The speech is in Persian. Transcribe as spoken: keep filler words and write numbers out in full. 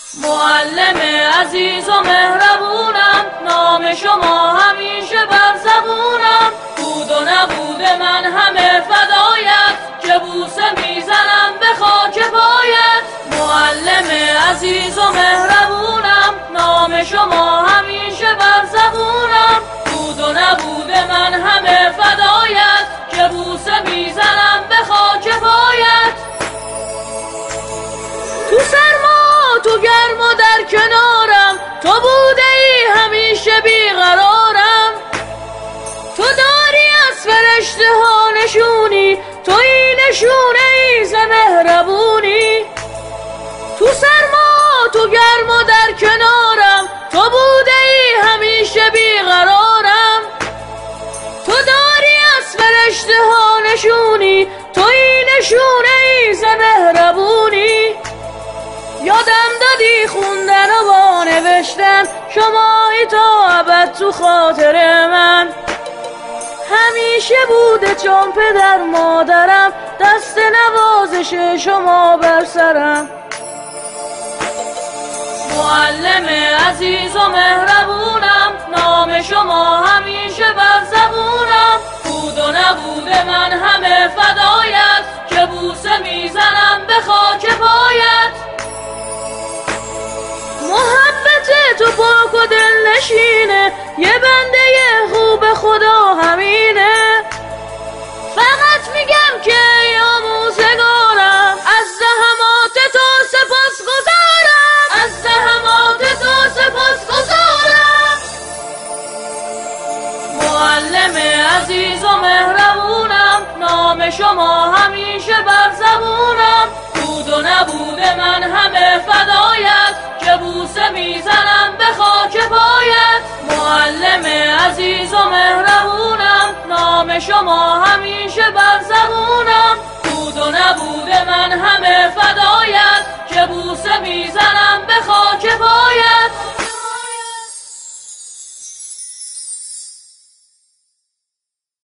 معلم عزیز و مهربونم، نام شما همیشه بر زبونم. بود و نبود من همه فدایت، که بوسه میزنم به خاک پایت. معلم عزیز و مهربونم، نام شما همیشه بر زبونم. بود و نبود من همه فدایت، که بوسه میزنم به خاک پایت. تو سرما تو گرم و در کنارم، تو بوده ای همیشه بیقرارم. تو داری از فرشته ها نشونی، تو این نشونه ای ز مهربونی. تو سرما تو گرم و در کنارم، تو بوده ای همیشه بیقرارم. تو داری از فرشته ها نشونی، تو این نشونه ای ز مهربونی. یادم دادی خوندن و با نوشتن، شمایی تا ابد تو خاطر من. همیشه بوده چون پدر مادرم، دست نوازش شما بر سرم. معلم عزیز و مهربونم، نام شما همیشه بر زبونم. بود و نبود من همه فدایت، که بوسه میزنم به خاک پایت. محبت تو پاک و دل نشینه، یه بنده خوب خدا همینه. فقط میگم که ای آموزگارم، از زحمات تو سپاس گذارم. از زحمات تو سپاس گذارم. معلم عزیز و مهربونم، نام شما همیشه بر زبونم. بود و نبود من همه فدایت، که بوسه میزنم به خاک پایت. معلم عزیز و مهربونم، نام شما همیشه بر زبونم. بود و نبود من همه فدایت، که بوسه میزنم به خاک پایت.